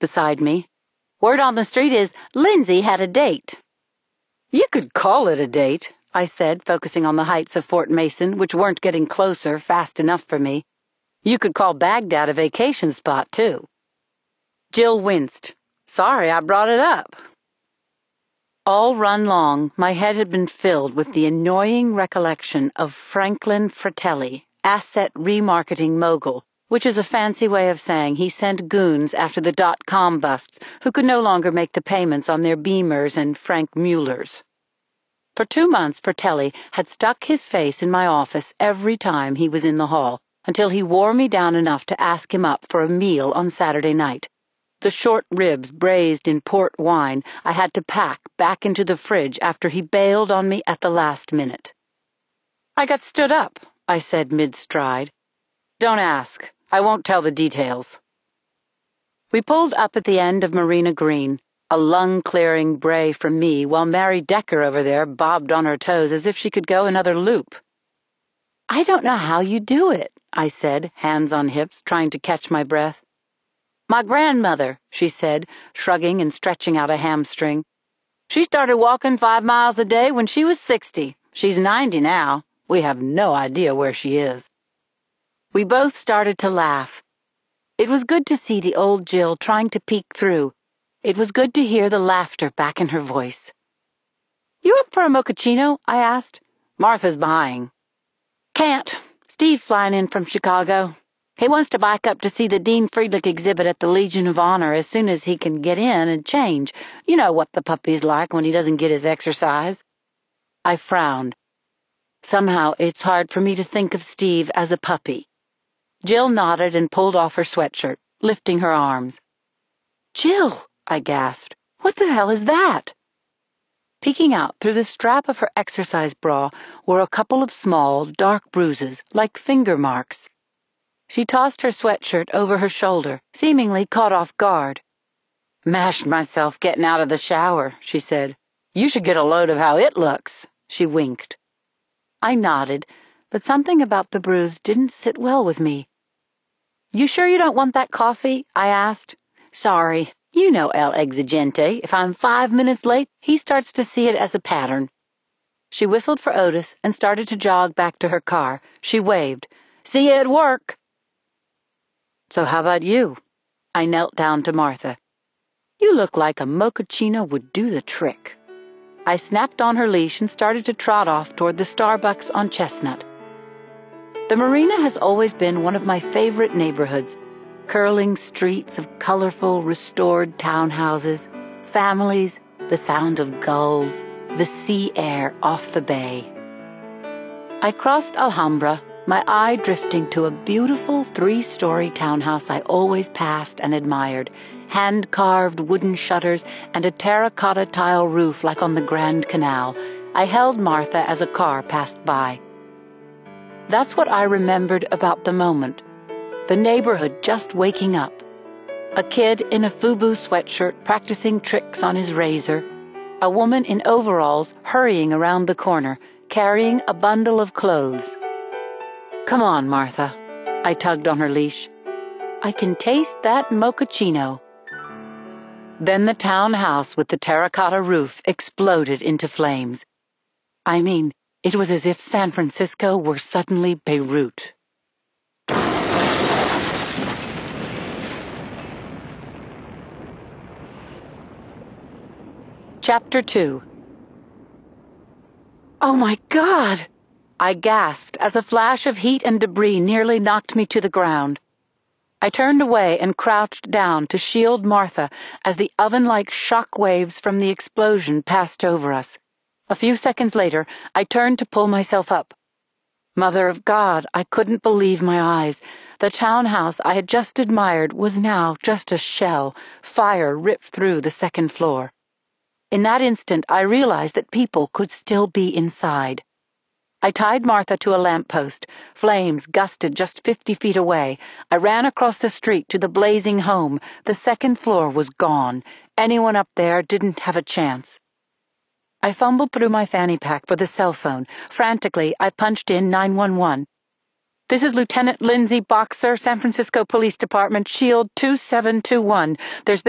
beside me. "Word on the street is Lindsay had a date." "You could call it a date," I said, focusing on the heights of Fort Mason, which weren't getting closer fast enough for me. "You could call Baghdad a vacation spot, too." Jill winced. "Sorry I brought it up." All run long, my head had been filled with the annoying recollection of Franklin Fratelli, asset remarketing mogul, which is a fancy way of saying he sent goons after the .com busts who could no longer make the payments on their Beamers and Frank Muellers. For 2 months, Fratelli had stuck his face in my office every time he was in the hall, until he wore me down enough to ask him up for a meal on Saturday night. The short ribs braised in port wine I had to pack back into the fridge after he bailed on me at the last minute. "I got stood up," I said mid-stride. "Don't ask. I won't tell the details." We pulled up at the end of Marina Green, a lung-clearing bray from me, while Mary Decker over there bobbed on her toes as if she could go another loop. "I don't know how you do it," I said, hands on hips, trying to catch my breath. "My grandmother," she said, shrugging and stretching out a hamstring. "She started walking 5 miles a day when she was 60. She's 90 now. We have no idea where she is." We both started to laugh. It was good to see the old Jill trying to peek through. It was good to hear the laughter back in her voice. "You up for a mochaccino?" I asked. "Martha's buying." "Can't. Steve's flying in from Chicago. He wants to bike up to see the Dean Friedlich exhibit at the Legion of Honor as soon as he can get in and change. You know what the puppy's like when he doesn't get his exercise." I frowned. Somehow it's hard for me to think of Steve as a puppy. Jill nodded and pulled off her sweatshirt, lifting her arms. "Jill," I gasped, "what the hell is that?" Peeking out through the strap of her exercise bra were a couple of small, dark bruises, like finger marks. She tossed her sweatshirt over her shoulder, seemingly caught off guard. "Mashed myself getting out of the shower," she said. "You should get a load of how it looks." She winked. I nodded, but something about the bruise didn't sit well with me. "You sure you don't want that coffee?" I asked. "Sorry. You know El Exigente. If I'm 5 minutes late, he starts to see it as a pattern." She whistled for Otis and started to jog back to her car. She waved. "See you at work." "So how about you?" I knelt down to Martha. "You look like a mochaccino would do the trick." I snapped on her leash and started to trot off toward the Starbucks on Chestnut. The Marina has always been one of my favorite neighborhoods. Curling streets of colorful, restored townhouses, families, the sound of gulls, the sea air off the bay. I crossed Alhambra, my eye drifting to a beautiful 3-story townhouse I always passed and admired, hand-carved wooden shutters and a terracotta tile roof like on the Grand Canal. I held Martha as a car passed by. That's what I remembered about the moment. The neighborhood just waking up. A kid in a FUBU sweatshirt practicing tricks on his razor. A woman in overalls hurrying around the corner, carrying a bundle of clothes. "Come on, Martha." I tugged on her leash. "I can taste that mochaccino." Then the townhouse with the terracotta roof exploded into flames. I mean, it was as if San Francisco were suddenly Beirut. Chapter 2. "Oh my God!" I gasped as a flash of heat and debris nearly knocked me to the ground. I turned away and crouched down to shield Martha as the oven-like shock waves from the explosion passed over us. A few seconds later, I turned to pull myself up. Mother of God, I couldn't believe my eyes. The townhouse I had just admired was now just a shell, fire ripped through the 2nd floor. In that instant, I realized that people could still be inside. I tied Martha to a lamppost. Flames gusted just 50 feet away. I ran across the street to the blazing home. The 2nd floor was gone. Anyone up there didn't have a chance. I fumbled through my fanny pack for the cell phone. Frantically, I punched in 911. "This is Lieutenant Lindsay Boxer, San Francisco Police Department, Shield 2721. There's been